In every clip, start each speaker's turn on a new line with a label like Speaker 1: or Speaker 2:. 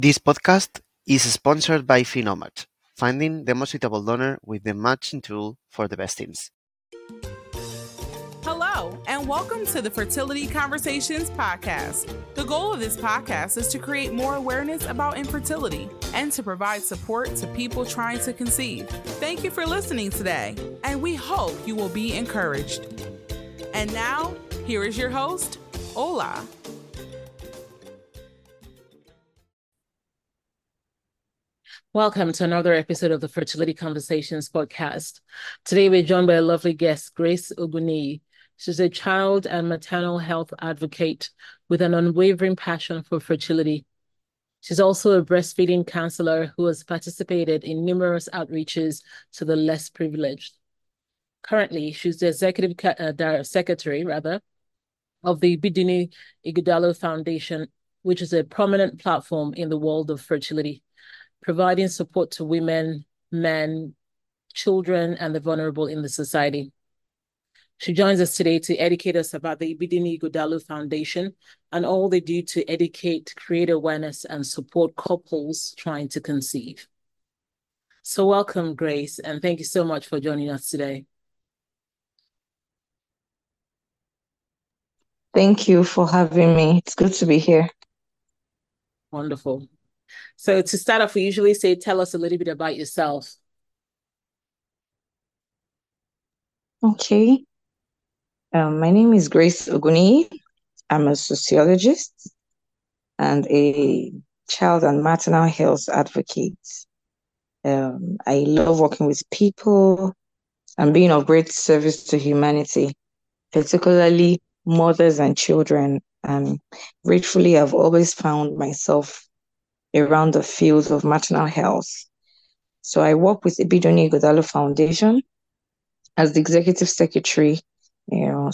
Speaker 1: This podcast is sponsored by Phenomatch, finding the most suitable donor with the matching tool for the best teams.
Speaker 2: Hello, and welcome to the Fertility Conversations podcast. The goal of this podcast is to create more awareness about infertility and to provide support to people trying to conceive. Thank you for listening today, and we hope you will be encouraged. And now, here is your host, Ola.
Speaker 3: Welcome to another episode of the Fertility Conversations podcast. Today, we're joined by a lovely guest, Grace Oguniyi. She's a child and maternal health advocate with an unwavering passion for fertility. She's also a breastfeeding counselor who has participated in numerous outreaches to the less privileged. Currently, she's the executive secretary of the Ibidunni Ighodalo Foundation, which is a prominent platform in the world of fertility, providing support to women, men, children, and the vulnerable in the society. She joins us today to educate us about the Ibidunni Ighodalo Foundation and all they do to educate, create awareness, and support couples trying to conceive. So welcome, Grace, and thank you so much for joining us today.
Speaker 4: Thank you for having me. It's good to be here.
Speaker 3: Wonderful. So to start off, we usually say, tell us a little bit about yourself.
Speaker 4: Okay. My name is Grace Oguniyi. I'm a sociologist and a child and maternal health advocate. I love working with people and being of great service to humanity, particularly mothers and children. And gratefully, I've always found myself around the field of maternal health. So I work with Ibidunni Ighodalo Foundation as the executive secretary. And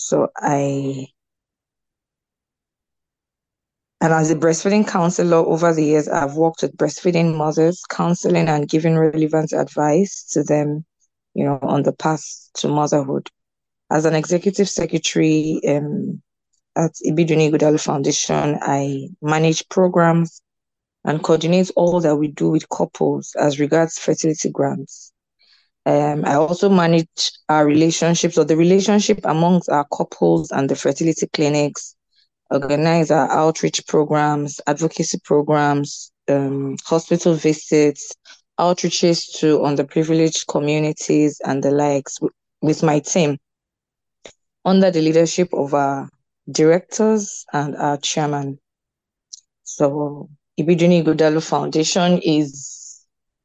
Speaker 4: as a breastfeeding counselor over the years, I've worked with breastfeeding mothers, counseling and giving relevant advice to them, on the path to motherhood. As an executive secretary at Ibidunni Ighodalo Foundation, I manage programs and coordinate all that we do with couples as regards fertility grants. I also manage our relationships or the relationship amongst our couples and the fertility clinics, organize our outreach programs, advocacy programs, hospital visits, outreaches to underprivileged communities and the likes with my team under the leadership of our directors and our chairman. So Ibidunni Ighodalo Foundation is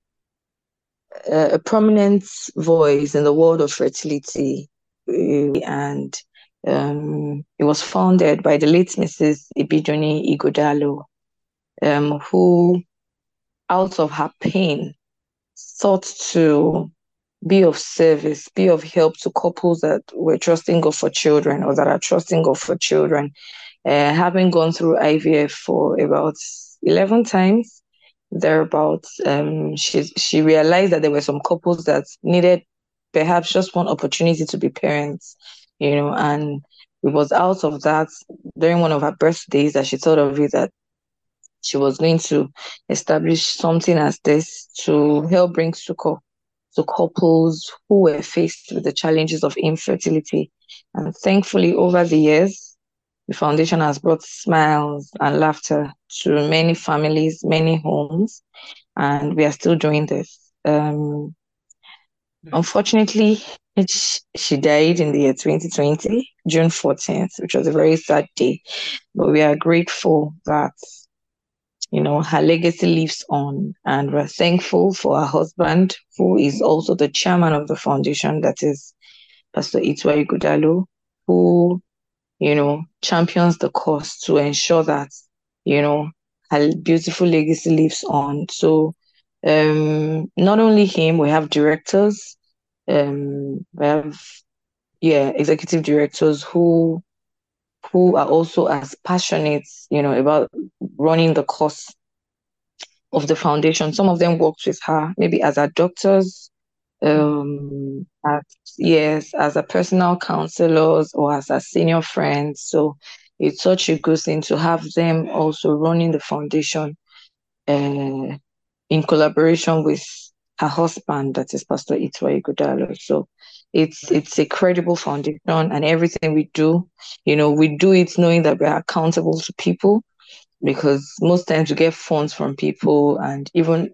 Speaker 4: a prominent voice in the world of fertility, and it was founded by the late Mrs. Ibidunni Ighodalo, who, out of her pain, sought to be of service, be of help to couples that were trusting God for children or that are trusting God for children. Having gone through IVF for about 11 times, thereabouts, she realized that there were some couples that needed perhaps just one opportunity to be parents, and it was out of that during one of her birthdays that she thought of it that she was going to establish something as this to help bring succor to couples who were faced with the challenges of infertility. And thankfully, over the years, the foundation has brought smiles and laughter to many families, many homes, and we are still doing this. Unfortunately, she died in the year 2020, June 14th, which was a very sad day. But we are grateful that, her legacy lives on, and we're thankful for her husband, who is also the chairman of the foundation, that is Pastor Itwa Ighodalo, who champions the cause to ensure that, her beautiful legacy lives on. So not only him, we have directors, we have executive directors who are also as passionate, about running the cause of the foundation. Some of them worked with her, maybe as her doctors, as a personal counselors or as a senior friends. So it's such a good thing to have them also running the foundation. uh, in collaboration with her husband, that is Pastor Itwa Ighodalo. So
Speaker 3: Right.
Speaker 4: it's a credible foundation, and everything we do, we do it knowing that we are accountable to people, because most times we get funds from people, and even,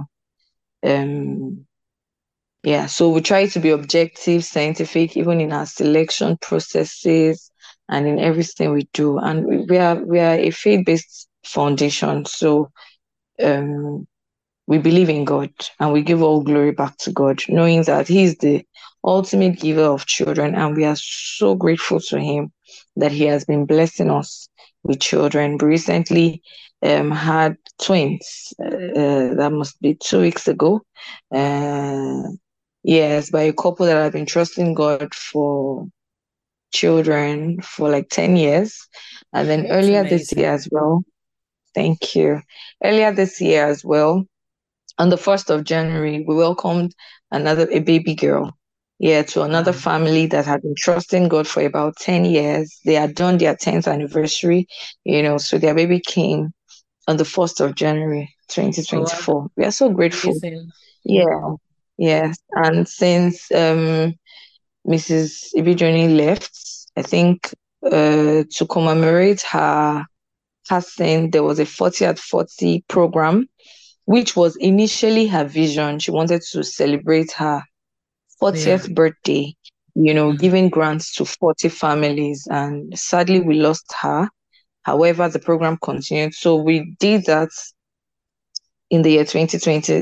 Speaker 4: um yeah, so we try to be objective, scientific, even in our selection processes and in everything we do. And we are a faith-based foundation, so um we believe in God and we give all glory back to God, knowing that He is the ultimate giver of children, and we are so grateful to Him that He has been blessing us with children. We recently had twins. That must be 2 weeks ago.
Speaker 3: Wow.
Speaker 4: Uh, yes, by a couple that have been trusting God for children for like 10 years. And then
Speaker 3: It's
Speaker 4: earlier this year
Speaker 3: amazing.
Speaker 4: as well, thank you. Earlier this year as well, on the 1st of January, we welcomed a baby girl. Yeah, to another
Speaker 3: Wow.
Speaker 4: family that had been trusting God for about 10 years. They had done their 10th anniversary, so their baby came on the 1st of January,
Speaker 3: Oh, wow.
Speaker 4: 2024. We are so grateful.
Speaker 3: Amazing.
Speaker 4: Yeah, yes. And since Mrs. Ibijoni left, I think to commemorate her passing, there was a 40 at 40 program, which was initially her vision. She wanted to celebrate her
Speaker 3: Yeah.
Speaker 4: 40th birthday,
Speaker 3: Mm.
Speaker 4: giving grants to 40 families. And sadly, we lost her. However, the program continued. So we did that in the year 2020,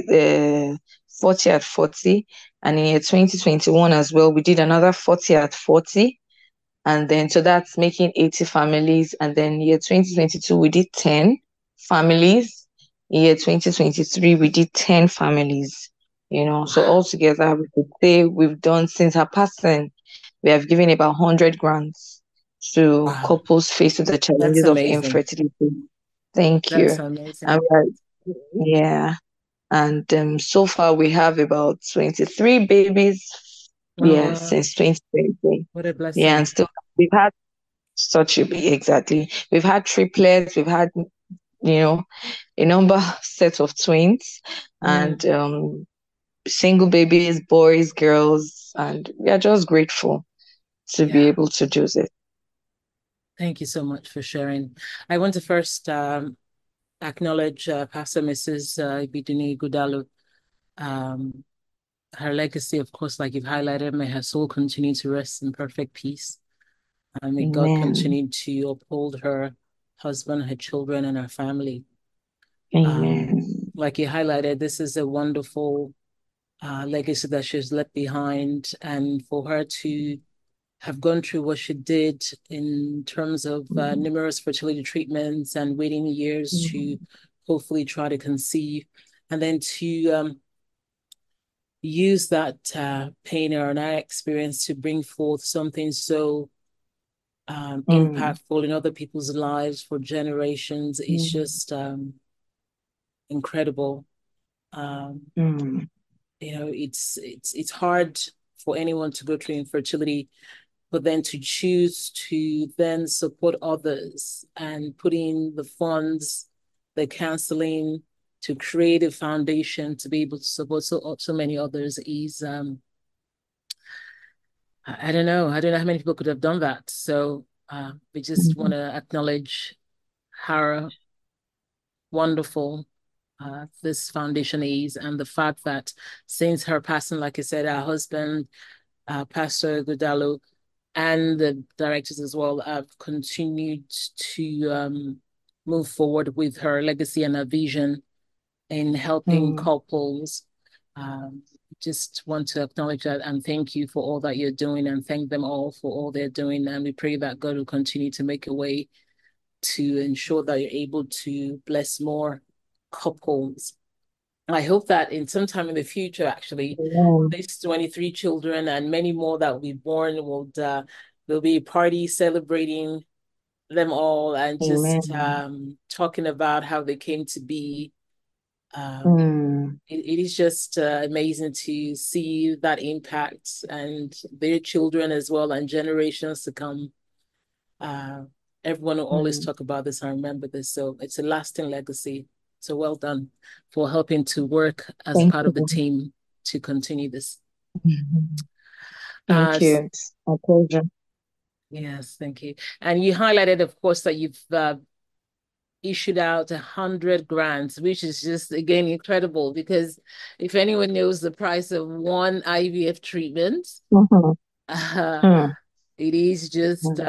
Speaker 4: 40 at 40. And in year 2021 as well, we did another 40 at 40. And then, so that's making 80 families. And then year 2022, we did 10 families. In year 2023, we did 10 families. So
Speaker 3: Wow.
Speaker 4: altogether, we could say we've done, since her passing, we have given about 100 grants to
Speaker 3: Wow.
Speaker 4: couples faced with the
Speaker 3: That's
Speaker 4: challenges of
Speaker 3: amazing.
Speaker 4: infertility. Thank
Speaker 3: That's
Speaker 4: you. And
Speaker 3: amazing.
Speaker 4: yeah. And so far, we have about 23 babies.
Speaker 3: Oh,
Speaker 4: Yeah,
Speaker 3: wow.
Speaker 4: since 2020.
Speaker 3: What a
Speaker 4: Yeah, and
Speaker 3: blessing.
Speaker 4: still we've had such a exactly. We've had triplets, we've had, you know, a number set of twins, and
Speaker 3: Mm.
Speaker 4: single babies, boys, girls, and we are just grateful to be
Speaker 3: Yeah.
Speaker 4: able to do this.
Speaker 3: Thank you so much for sharing. I want to first acknowledge Pastor Mrs. Ibidunni Ighodalo. Um, her legacy, of course, like you've highlighted, may her soul continue to rest in perfect peace. And may God
Speaker 4: Amen.
Speaker 3: continue to uphold her husband, her children, and her family.
Speaker 4: Amen.
Speaker 3: Um, like you highlighted, this is a wonderful legacy that she's left behind. And for her to have gone through what she did in terms of
Speaker 4: Mm,
Speaker 3: numerous fertility treatments and waiting years to
Speaker 4: mm,
Speaker 3: hopefully try to conceive, and then to use that pain or that experience to bring forth something so
Speaker 4: mm,
Speaker 3: impactful in other people's lives for generations. It's
Speaker 4: mm,
Speaker 3: just incredible. Um,
Speaker 4: mm,
Speaker 3: it's hard for anyone to go through infertility, but then to choose to then support others and put in the funds, the counseling to create a foundation to be able to support so many others is I don't know. I don't know how many people could have done that. So we just want
Speaker 4: mm,
Speaker 3: to acknowledge how wonderful this foundation is, and the fact that since her passing, like I said, our husband, Pastor Ighodalo, and the directors as well have continued to move forward with her legacy and her vision in helping
Speaker 4: mm,
Speaker 3: couples. Um, just want to acknowledge that and thank you for all that you're doing, and thank them all for all they're doing. And we pray that God will continue to make a way to ensure that you're able to bless more couples. I hope that in some time in the future, actually,
Speaker 4: mm.
Speaker 3: these 23 children and many more that will be born will there'll be a party celebrating them all and just
Speaker 4: Amen.
Speaker 3: talking about how they came to be. Um,
Speaker 4: Mm,
Speaker 3: it is just amazing to see that impact and their children as well and generations to come. Uh, Everyone will always
Speaker 4: mm,
Speaker 3: talk about this and remember this. So it's a lasting legacy. So well done for helping to work as
Speaker 4: Thank
Speaker 3: part of the
Speaker 4: you.
Speaker 3: team to continue this.
Speaker 4: Thank you. It's my pleasure.
Speaker 3: Yes, thank you. And you highlighted, of course, that you've issued out 100 grants, which is just, again, incredible, because if anyone knows the price of one IVF treatment,
Speaker 4: Mm.
Speaker 3: it is just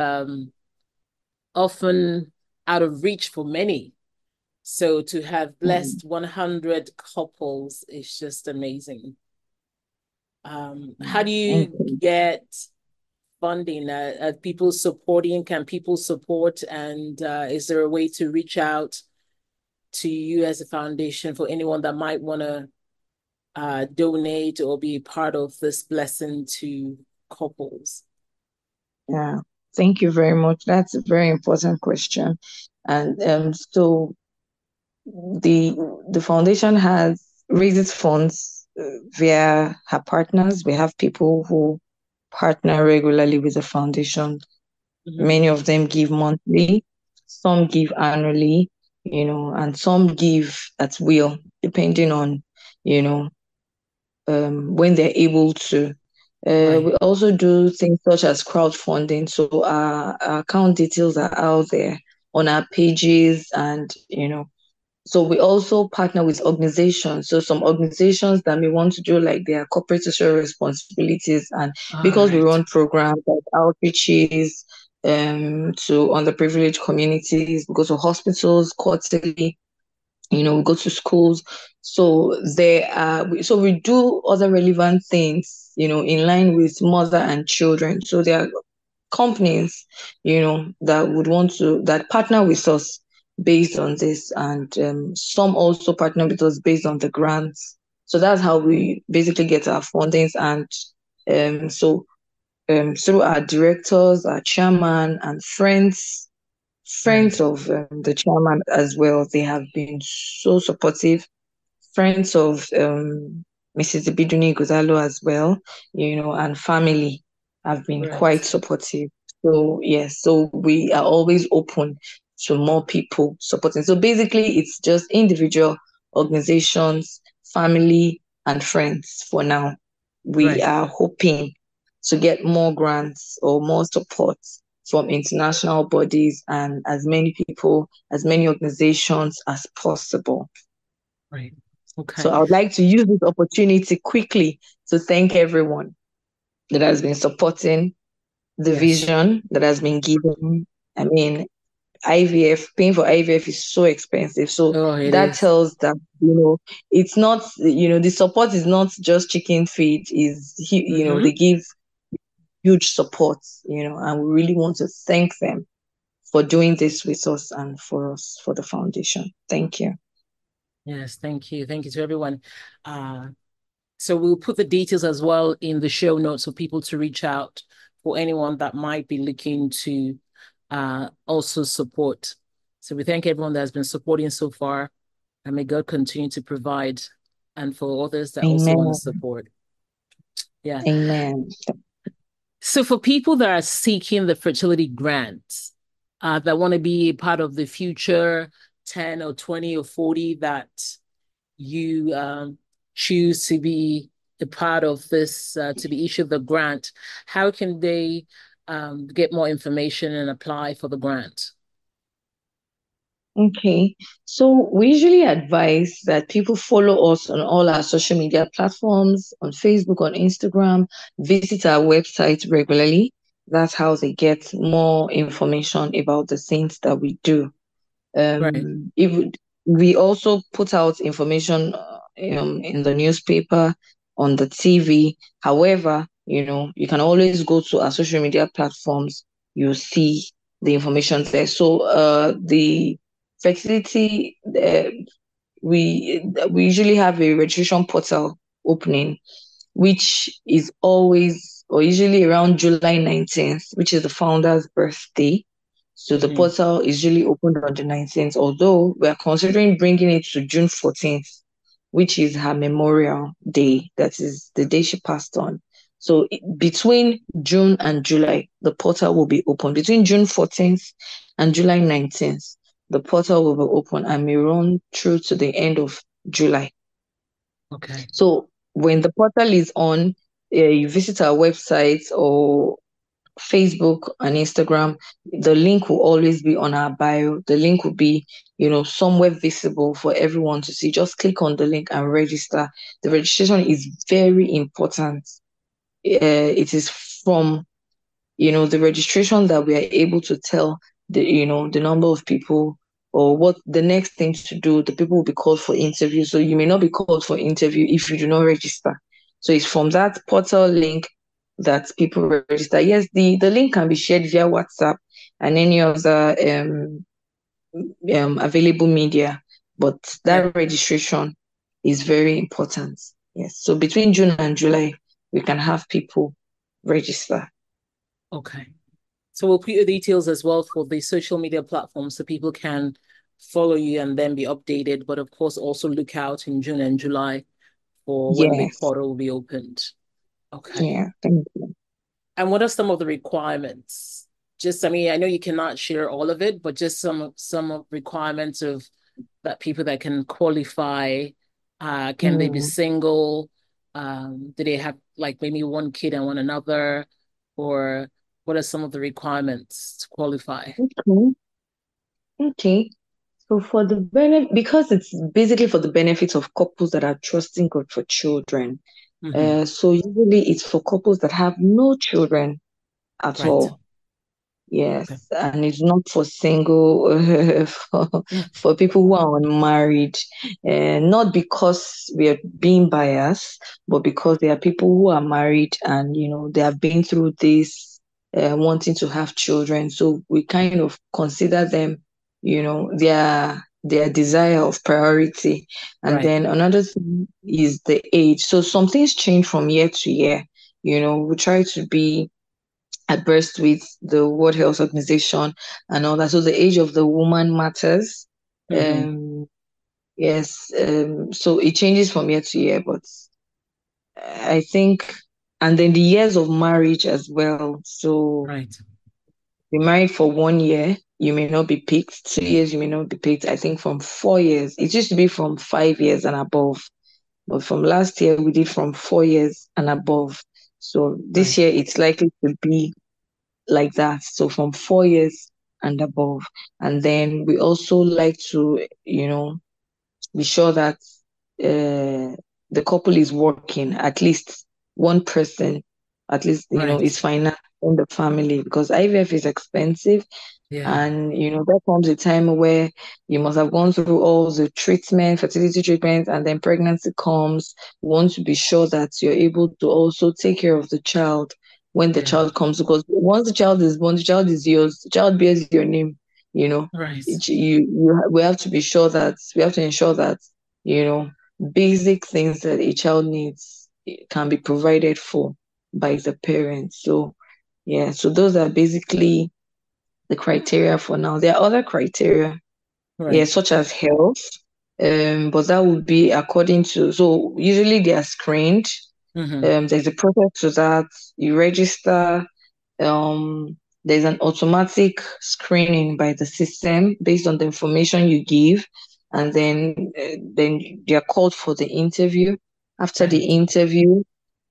Speaker 3: often out of reach for many. So to have blessed 100 couples is just amazing. How do
Speaker 4: Thank
Speaker 3: you
Speaker 4: you.
Speaker 3: get funding? Are people supporting? Can people support? And is there a way to reach out to you as a foundation for anyone that might want to donate or be part of this blessing to couples?
Speaker 4: Yeah, thank you very much. That's a very important question. And so the foundation has raises funds via her partners. We have people who partner regularly with the foundation. Many of them give monthly, some give annually, and some give at will, depending on, when they're able to.
Speaker 3: Right.
Speaker 4: We also do things such as crowdfunding. So our account details are out there on our pages, and so we also partner with organizations. So some organizations that may want to do like their corporate social responsibilities, and because we run programs like outreaches to underprivileged communities, we go to hospitals quarterly, we go to schools. So we do other relevant things, in line with mother and children. So there are companies, that partner with us based on this, and some also partner with us based on the grants. So that's how we basically get our fundings. And through our directors, our chairman, and friends of the chairman as well, they have been so supportive. Friends of Mrs. Ibiduni Gozalo as well, and family have been quite supportive. So yes, so we are always open to more people supporting. So basically, it's just individual, organizations, family, and friends for now. We are hoping to get more grants or more support from international bodies and as many people, as many organizations as possible.
Speaker 3: Right. Okay.
Speaker 4: So I would like to use this opportunity quickly to thank everyone that has been supporting the vision that has been given. I mean, paying for IVF is so expensive. So that tells that, it's not, the support is not just chicken feed, they give huge support, and we really want to thank them for doing this with us and for us, for the foundation. Thank you.
Speaker 3: Yes, thank you. Thank you to everyone. So we'll put the details as well in the show notes for people to reach out for anyone that might be looking to also support. So we thank everyone that has been supporting so far, and may God continue to provide, and for others that also want to support. Yeah.
Speaker 4: Amen.
Speaker 3: So for people that are seeking the fertility grants, that want to be part of the future 10 or 20 or 40 that you choose to be a part of this, to be issued the grant, how can they get more information and apply for the grant?
Speaker 4: Okay, so we usually advise that people follow us on all our social media platforms, on Facebook, on Instagram, visit our website regularly. That's how they get more information about the things that we do. We also put out information in the newspaper, on the TV. However, you can always go to our social media platforms. You'll see the information there. So the fertility, we usually have a registration portal opening, which is always or usually around July 19th, which is the founder's birthday. So the portal is usually opened on the 19th, although we are considering bringing it to June 14th, which is her memorial day. That is the day she passed on. So between June and July, the portal will be open. Between June 14th and July 19th, the portal will be open and may run through to the end of July.
Speaker 3: Okay.
Speaker 4: So when the portal is on, you visit our website or Facebook and Instagram, the link will always be on our bio. The link will be, somewhere visible for everyone to see. Just click on the link and register. The registration is very important. It is from, the registration that we are able to tell the number of people or what the next thing to do. The people will be called for interview. So you may not be called for interview if you do not register. So it's from that portal link that people register. Yes, the link can be shared via WhatsApp and any other available media, but that registration is very important. Yes. So between June and July, we can have people register.
Speaker 3: Okay. So we'll put your details as well for the social media platforms so people can follow you and then be updated. But of course, also look out in June and July for when the
Speaker 4: Yes.
Speaker 3: portal will be opened. Okay.
Speaker 4: Yeah, thank you.
Speaker 3: And what are some of the requirements? I know you cannot share all of it, but just some requirements of that people that can qualify. Can they be single? Do they have like maybe one kid and one another? Or what are some of the requirements to qualify?
Speaker 4: Okay. Okay. So for the because it's basically for the benefit of couples that are trusting God for children. So usually it's for couples that have no children at
Speaker 3: Right.
Speaker 4: all. Yes, and it's not for single, for people who are unmarried, not because we are being biased, but because there are people who are married and they have been through this, wanting to have children. So we kind of consider them, their desire of priority. And
Speaker 3: Right.
Speaker 4: then another thing is the age. So some things change from year to year. We try to be abreast with the World Health Organization and all that. So the age of the woman matters. Yes. So it changes from year to year, but I think, and then the years of marriage as well. So
Speaker 3: Right.
Speaker 4: be married for 1 year, you may not be picked. 2 years, you may not be picked. I think from 4 years, it used to be from 5 years and above. But from last year, we did from 4 years and above. So this year, it's likely to be like that. So from 4 years and above. And then we also like to, be sure that the couple is working, at least one person, at least, is financing the family because IVF is expensive.
Speaker 3: Yeah.
Speaker 4: And, there comes a time where you must have gone through all the treatment, fertility treatment, and then pregnancy comes. You want to be sure that you're able to also take care of the child when the child comes, because once the child is born, the child is yours. The child bears your name,
Speaker 3: Right.
Speaker 4: we have to be sure that we have to ensure that, basic things that a child needs can be provided for by the parents. So, yeah, so those are basically the criteria for now. There are other criteria, such as health, but that would be according to, so usually they are screened. There's a process to that. You register. There's an automatic screening by the system based on the information you give, and then they are called for the interview. After the interview,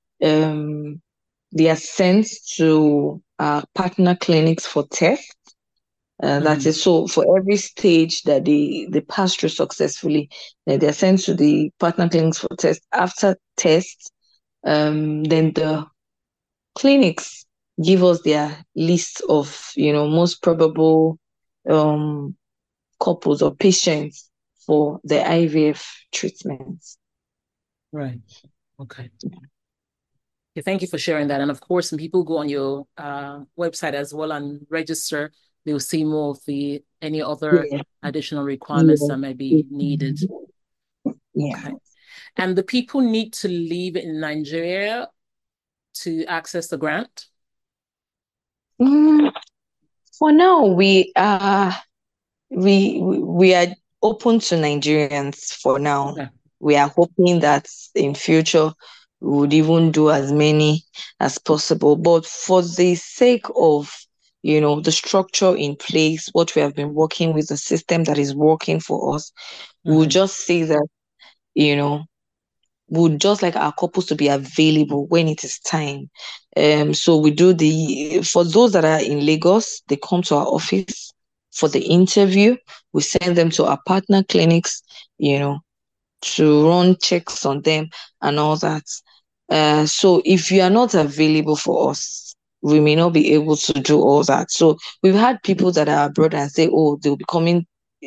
Speaker 4: they are sent to partner clinics for tests. That is so for every stage that they pass through successfully, they are sent to the partner clinics for tests. After tests, then the clinics give us their list of most probable couples or patients for the IVF treatments.
Speaker 3: Right. Okay. Okay, thank you for sharing that. And of course, when people go on your website as well and register, they'll see more of any other additional requirements that might be needed.
Speaker 4: Yeah.
Speaker 3: Okay. And the people need to live in Nigeria to access the grant?
Speaker 4: For now, we are open to Nigerians for now.
Speaker 3: Okay.
Speaker 4: We are hoping that in future we would even do as many as possible. But for the sake of the structure in place, what we have been working with, the system that is working for us. We'll just say that, would just like our couples to be available when it is time. So we do for those that are in Lagos, they come to our office for the interview. We send them to our partner clinics, to run checks on them and all that. So if you are not available for us, we may not be able to do all that. So we've had people that are abroad and say, oh, they'll be coming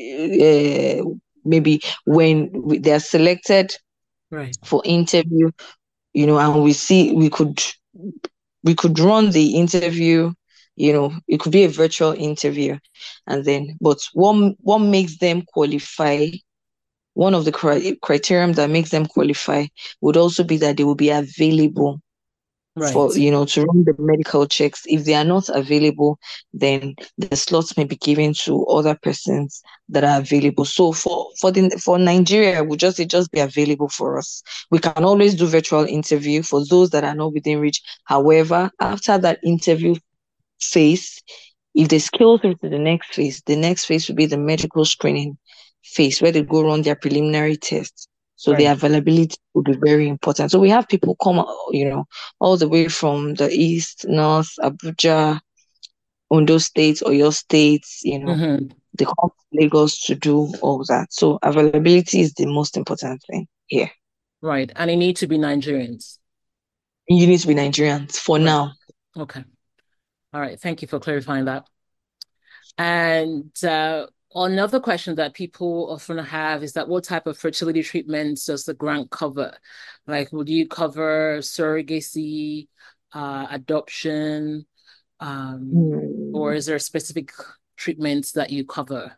Speaker 4: maybe when they are selected for interview, and we could run the interview, it could be a virtual interview. And then, but what makes them qualify, one of the criteria that makes them qualify would also be that they will be available for, to run the medical checks. If they are not available, then the slots may be given to other persons that are available. So for Nigeria, we just say just be available for us. We can always do virtual interview for those that are not within reach. However, after that interview phase, if they scale through to the next phase will be the medical screening phase, where they go run their preliminary tests. So the availability will be very important. So we have people come, all the way from the east, north, Abuja, Ondo State, Oyo State, they come to Lagos to do all that. So availability is the most important thing here.
Speaker 3: Right. And it needs to be Nigerians.
Speaker 4: You need to be Nigerians for now.
Speaker 3: Okay. All right. Thank you for clarifying that. And another question that people often have is that what type of fertility treatments does the grant cover? Like, would you cover surrogacy, adoption, or is there specific treatments that you cover?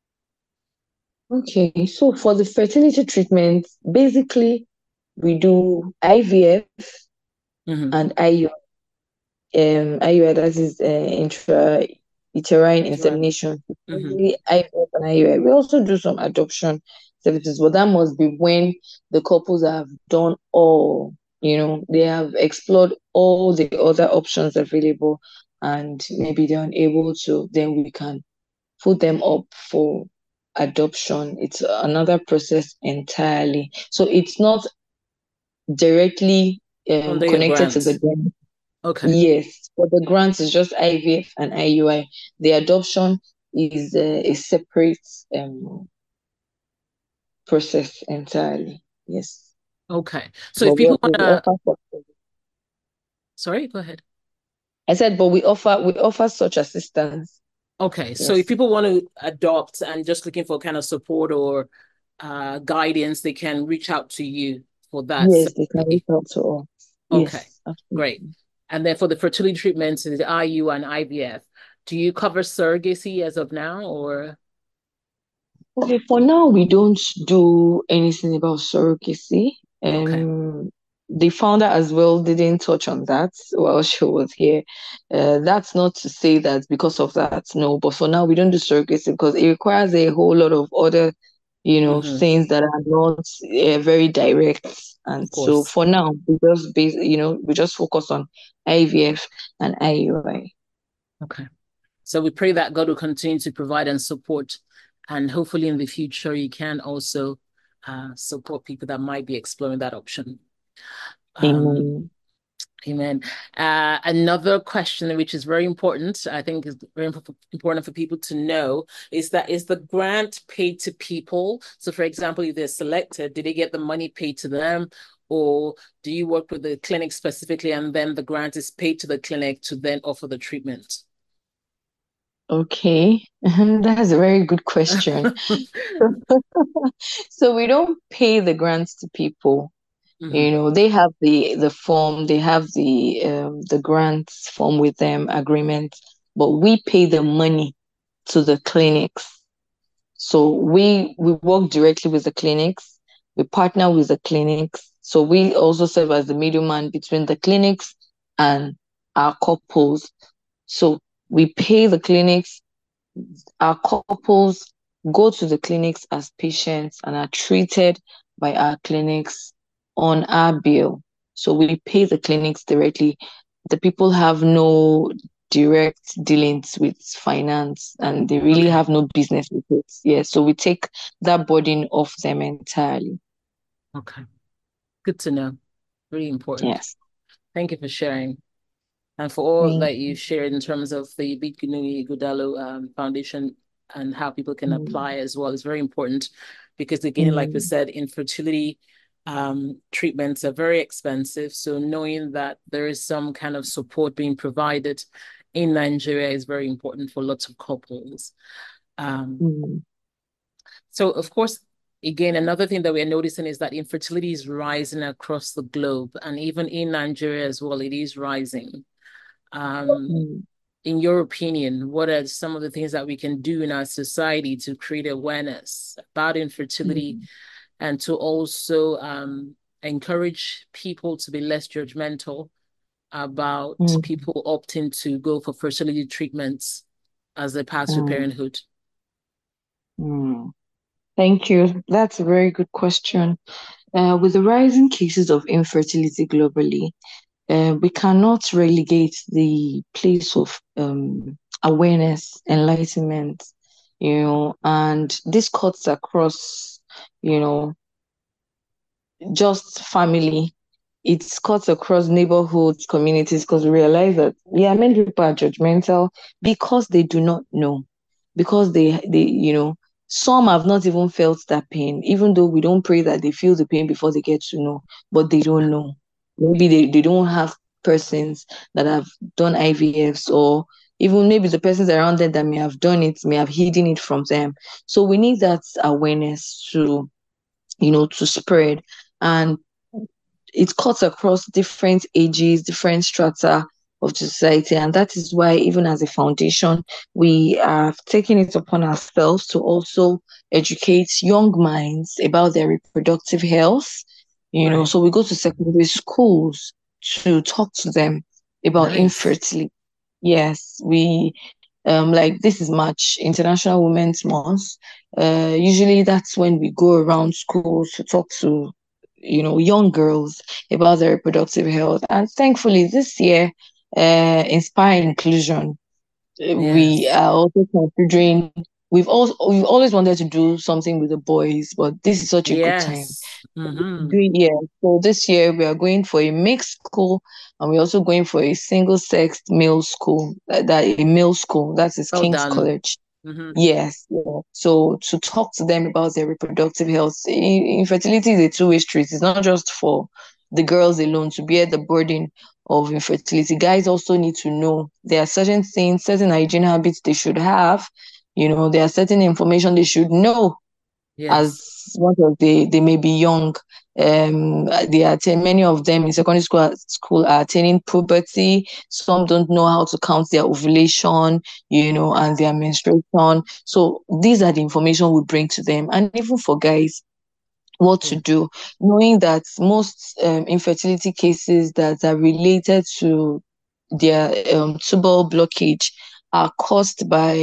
Speaker 4: Okay, so for the fertility treatment, basically we do IVF and IUI. IUI, that is intrauterine insemination. IVF and IUI. We also do some adoption services, but that must be when the couples have done all, they have explored all the other options available, and maybe they're unable to, then we can put them up for adoption. It's another process entirely. So it's not directly connected to the grant.
Speaker 3: Okay.
Speaker 4: Yes, but the grant is just IVF and IUI. The adoption is a separate process entirely. Yes.
Speaker 3: Okay. So if people want to... Sorry, go ahead.
Speaker 4: I said, but we offer such assistance.
Speaker 3: Okay. Yes. So if people want to adopt and just looking for kind of support or guidance, they can reach out to you for that.
Speaker 4: Yes, they can reach out to us.
Speaker 3: Okay, yes, great. And then for the fertility treatments, the IU and IVF, do you cover surrogacy as of now, or?
Speaker 4: Okay, for now, we don't do anything about surrogacy. The founder as well didn't touch on that while she was here. That's not to say that because of that, no, but for now, we don't do surrogacy because it requires a whole lot of other, things that are not very direct. And so for now, we just focus on IVF and IUI.
Speaker 3: Okay. So we pray that God will continue to provide and support, and hopefully in the future, you can also support people that might be exploring that option.
Speaker 4: Amen.
Speaker 3: Amen. Another question, which is very important, I think is very important for people to know, is the grant paid to people? So for example, if they're selected, did they get the money paid to them? Or do you work with the clinic specifically and then the grant is paid to the clinic to then offer the treatment?
Speaker 4: Okay, that's a very good question. So we don't pay the grants to people. They have the form, they have the grants form with them, agreement, but we pay the money to the clinics. So we work directly with the clinics, we partner with the clinics. So we also serve as the middleman between the clinics and our couples. So we pay the clinics, our couples go to the clinics as patients and are treated by our clinics on our bill. So we pay the clinics directly. The people have no direct dealings with finance, and they really have no business with it. Yeah, so we take that burden off them entirely.
Speaker 3: Okay. Good to know. Really important.
Speaker 4: Yes.
Speaker 3: Thank you for sharing. And for all
Speaker 4: Thank
Speaker 3: that you shared in terms of the Bikununi Ighodalo Foundation and how people can
Speaker 4: you.
Speaker 3: apply as well is very important because, again, like we said, infertility treatments are very expensive. So knowing that there is some kind of support being provided in Nigeria is very important for lots of couples. So, of course, again, another thing that we're noticing is that infertility is rising across the globe, and even in Nigeria as well, it is rising. In your opinion, what are some of the things that we can do in our society to create awareness about infertility and to also encourage people to be less judgmental about people opting to go for fertility treatments as they pass through parenthood?
Speaker 4: Thank you. That's a very good question. With the rising cases of infertility globally, we cannot relegate the place of awareness, enlightenment, and this cuts across, just family. It cuts across neighborhoods, communities, because we realize that, many people are judgmental because they do not know, because some have not even felt that pain, even though we don't pray that they feel the pain before they get to know, but they don't know. Maybe they don't have persons that have done IVFs, or even maybe the persons around them that may have done it may have hidden it from them. So we need that awareness to spread. And it cuts across different ages, different strata of the society. And that is why, even as a foundation, we are taking it upon ourselves to also educate young minds about their reproductive health. So we go to secondary schools to talk to them about infertility. Yes, we like this is March, International Women's Month. Usually that's when we go around schools to talk to young girls about their reproductive health. And thankfully this year, Inspire Inclusion, we are also considering, we've always wanted to do something with the boys, but this is such a good time. So this year we are going for a mixed school, and we're also going for a single-sex male school, a male school, that is King's College. Yes. So to talk to them about their reproductive health. Infertility is a two-way street. It's not just for the girls alone to bear the burden of infertility. Guys also need to know there are certain things, certain hygiene habits they should have. There are certain information they should know as much as they may be young. Many of them in secondary school are attaining puberty. Some don't know how to count their ovulation, and their menstruation. So these are the information we bring to them. And even for guys, what to do, knowing that most infertility cases that are related to their tubal blockage are caused by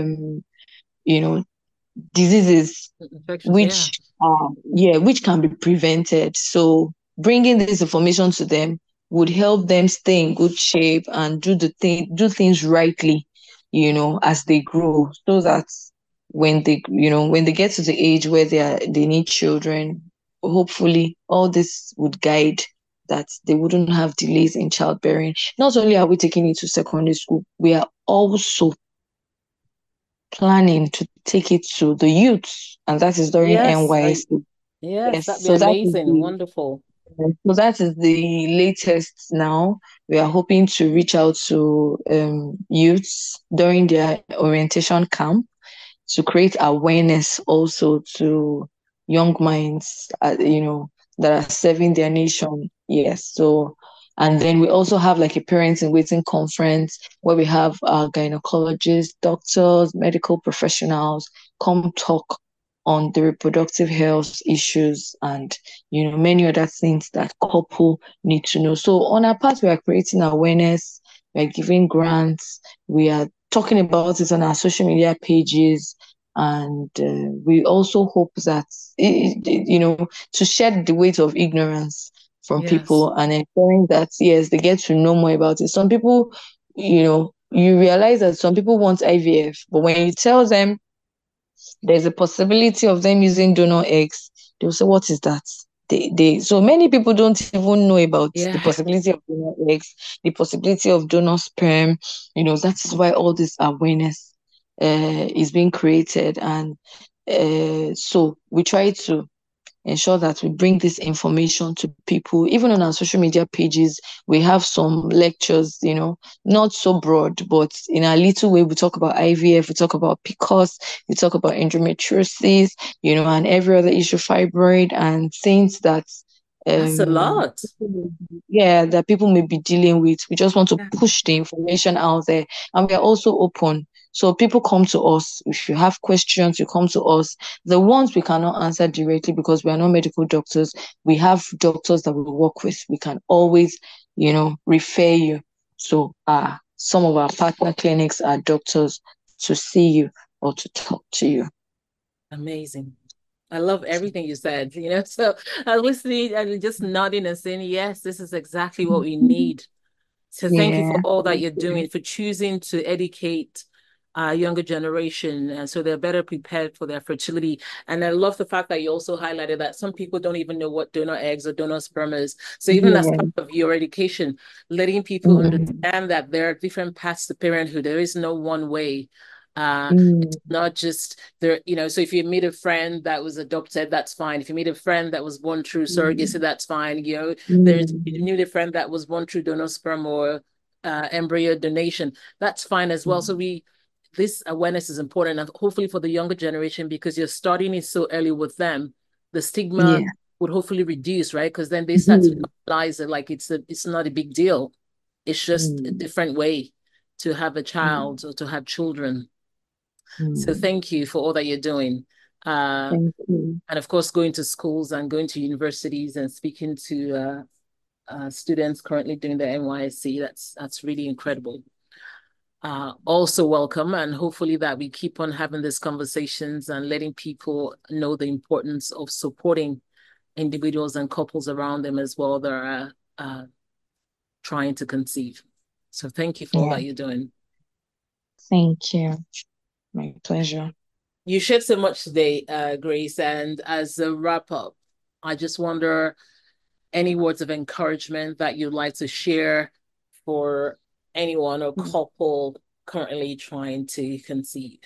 Speaker 4: diseases which can be prevented. So bringing this information to them would help them stay in good shape and do things rightly, as they grow, so that when they get to the age where they need children, hopefully all this would guide that they wouldn't have delays in childbearing. Not only are we taking it to secondary school, we are also planning to take it to the youth, and that is during NYSC.
Speaker 3: Yes, that'd be amazing. Wonderful.
Speaker 4: So that is the latest now. We are hoping to reach out to youths during their orientation camp to create awareness also to young minds, that are serving their nation. Yes. So, and then we also have like a parents in waiting conference where we have gynecologists, doctors, medical professionals come talk on the reproductive health issues and many other things that couple need to know. So on our part, we are creating awareness, we are giving grants, we are talking about it on our social media pages, and we also hope that to shed the weight of ignorance from people and ensuring that yes, they get to know more about it. Some people you realize that some people want IVF, but when you tell them there's a possibility of them using donor eggs, they'll say, what is that? So many people don't even know about the possibility of donor eggs, the possibility of donor sperm. That is why all this awareness is being created. And so we try to ensure that we bring this information to people. Even on our social media pages, we have some lectures, not so broad, but in a little way, we talk about IVF, we talk about PCOS, we talk about endometriosis, and every other issue, fibroid, and things that
Speaker 3: that's a lot.
Speaker 4: Yeah, that people may be dealing with. We just want to push the information out there, and we are also open. So people come to us. If you have questions, you come to us. The ones we cannot answer directly because we are not medical doctors, we have doctors that we work with. We can always, refer you. So some of our partner clinics are doctors to see you or to talk to you.
Speaker 3: Amazing. I love everything you said, so I was listening and just nodding and saying, yes, this is exactly what we need. So thank you for all that you're doing, for choosing to educate our younger generation, so they're better prepared for their fertility. And I love the fact that you also highlighted that some people don't even know what donor eggs or donor sperm is. So even as part of your education, letting people understand that there are different paths to parenthood. There is no one way. It's not just there, so if you meet a friend that was adopted, that's fine. If you meet a friend that was born through surrogacy, that's fine. There's you meet a friend that was born through donor sperm or embryo donation, that's fine as well. So this awareness is important, and hopefully for the younger generation, because you're starting it so early with them, the stigma would hopefully reduce, right? Because then they start to realize that like it's not a big deal. It's just a different way to have a child or to have children. So thank you for all that you're doing.
Speaker 4: Thank you.
Speaker 3: And of course, going to schools and going to universities and speaking to students currently doing their NYSC, that's really incredible. Also welcome, and hopefully that we keep on having these conversations and letting people know the importance of supporting individuals and couples around them as well that are trying to conceive. So thank you for all that you're doing.
Speaker 4: Thank you. My pleasure.
Speaker 3: You shared so much today, Grace, and as a wrap up, I just wonder any words of encouragement that you'd like to share for anyone or couple currently trying to conceive.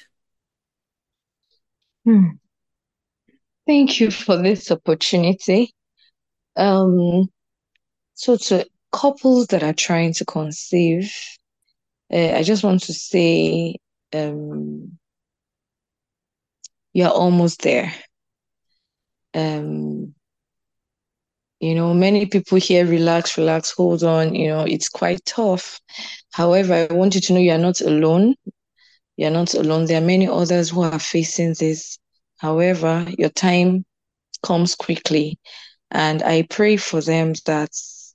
Speaker 4: Thank you for this opportunity. So to couples that are trying to conceive, I just want to say you're almost there. Many people here, relax, hold on, it's quite tough. However, I want you to know you're not alone. You're not alone. There are many others who are facing this. However, your time comes quickly. And I pray for them that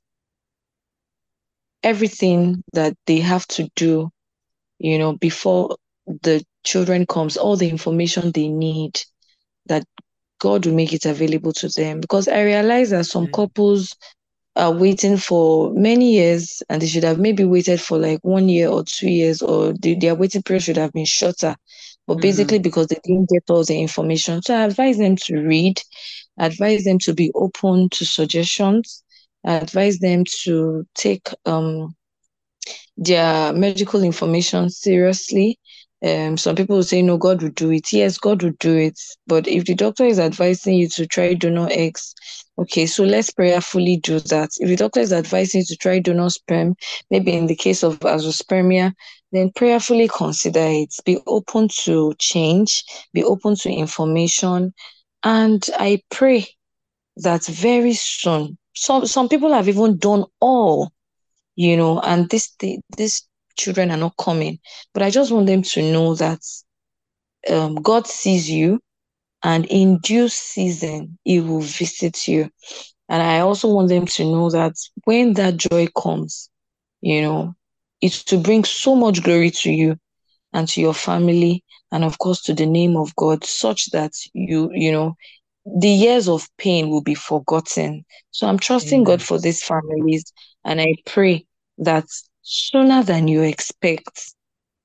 Speaker 4: everything that they have to do, before the children comes, all the information they need, that God will make it available to them. Because I realize that some couples are waiting for many years, and they should have maybe waited for like 1 year or 2 years, or their waiting period should have been shorter. But basically because they didn't get all the information. So I advise them to read, advise them to be open to suggestions, advise them to take their medical information seriously. Some people will say, no, God will do it. Yes, God will do it. But if the doctor is advising you to try donor eggs, okay, so let's prayerfully do that. If the doctor is advising you to try donor sperm, maybe in the case of azoospermia, then prayerfully consider it. Be open to change, be open to information. And I pray that very soon, some people have even done all, and these children are not coming. But I just want them to know that God sees you, and in due season, He will visit you. And I also want them to know that when that joy comes, it's to bring so much glory to you and to your family, and of course to the name of God, such that the years of pain will be forgotten. So I'm trusting God for these families, and I pray that sooner than you expect,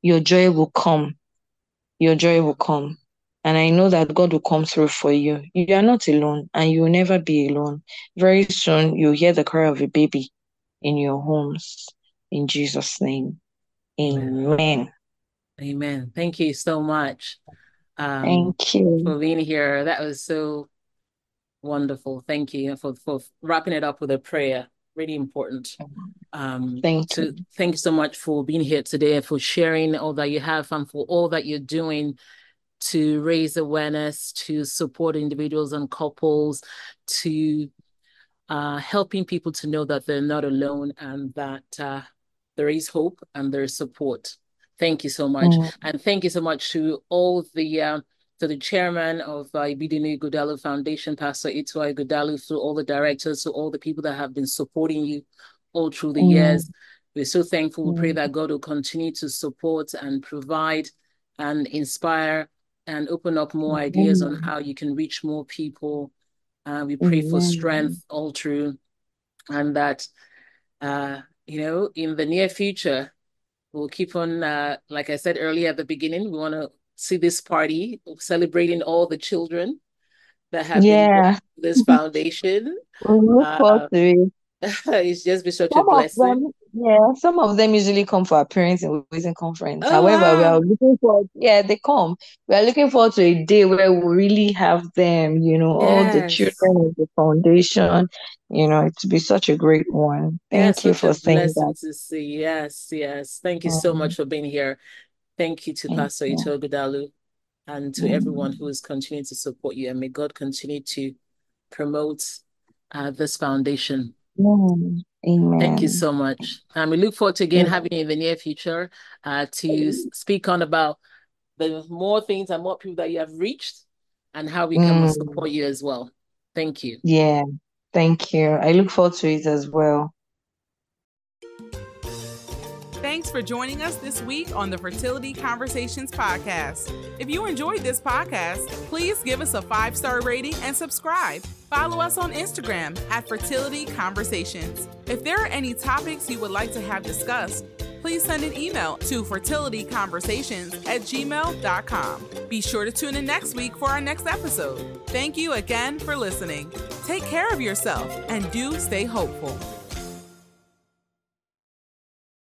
Speaker 4: your joy will come. Your joy will come. And I know that God will come through for you. You are not alone, and you will never be alone. Very soon, you'll hear the cry of a baby in your homes. In Jesus' name. Amen.
Speaker 3: Amen. Thank you so much
Speaker 4: Thank you.
Speaker 3: for being here. That was so wonderful. Thank you for wrapping it up with a prayer. Really important.
Speaker 4: Thank you.
Speaker 3: Thank you so much for being here today and for sharing all that you have and for all that you're doing to raise awareness, to support individuals and couples, to helping people to know that they're not alone and that there is hope and there's support. Thank you so much. And thank you so much to all the to the chairman of Ibidinu Ighodalo Foundation, Pastor Itua Ighodalo, to all the directors, to all the people that have been supporting you all through the years. We're so thankful. We pray that God will continue to support and provide and inspire and open up more ideas on how you can reach more people. We pray for strength all through, and that, in the near future, we'll keep on, like I said earlier at the beginning, we want to see this party celebrating all the children that have been this foundation.
Speaker 4: We look forward to it.
Speaker 3: It's just been such a blessing.
Speaker 4: Some of them usually come for our parents and Wisdom Conference. However, we are looking forward. They come. We are looking forward to a day where we really have them. All the children of the foundation. It will be such a great one. Thank you for saying that.
Speaker 3: To see. Yes. Thank you so much for being here. Thank you to Pastor Itua Ighodalo and to everyone who is continuing to support you. And may God continue to promote this foundation.
Speaker 4: Amen.
Speaker 3: Thank you so much. We look forward to again having you in the near future to speak on about the more things and more people that you have reached and how we can support you as well. Thank you.
Speaker 4: Yeah, thank you. I look forward to it as well.
Speaker 2: Thanks for joining us this week on the Fertility Conversations podcast. If you enjoyed this podcast, please give us a 5-star rating and subscribe. Follow us on Instagram at Fertility Conversations. If there are any topics you would like to have discussed, please send an email to fertilityconversations@gmail.com. Be sure to tune in next week for our next episode. Thank you again for listening. Take care of yourself and do stay hopeful.